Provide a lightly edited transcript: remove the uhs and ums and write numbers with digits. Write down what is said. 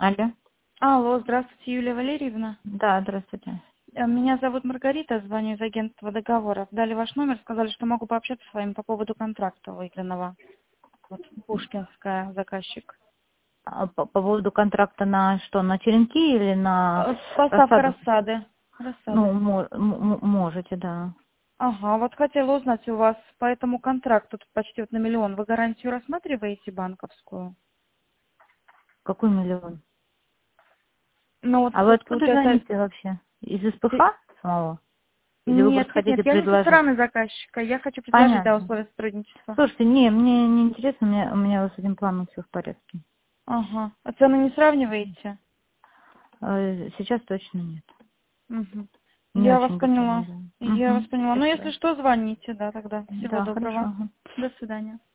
Алло. Алло, здравствуйте, Юлия Валерьевна. Да, здравствуйте. Меня зовут Маргарита, звоню из агентства договоров. Дали ваш номер, сказали, что могу пообщаться с вами по поводу контракта выигранного. Вот, Пушкинская, заказчик. По поводу контракта на что, на черенки или на Поставка рассаду? рассады. Ну, Рассады. можете, да. Ага, вот хотела узнать у вас по этому контракту, тут почти вот на миллион, вы гарантию рассматриваете банковскую? Какой миллион? Ну вот А вы тут откуда получается... звоните вообще? Из СПХ те- самого? Или вы просто Нет, нет, нет, хотите я не со предложить? стороны заказчика, я хочу предложить, да, Понятно. условия сотрудничества. Слушайте, не, мне не интересно, у меня с этим планом все в порядке. Ага, а цены не сравниваете? Сейчас точно нет. Мгм. Не Я вас очень готова, поняла. да. Я вас поняла. Ну, если Спасибо. что, звоните, да, тогда. Всего Да, хорошо. доброго. Ага. До свидания.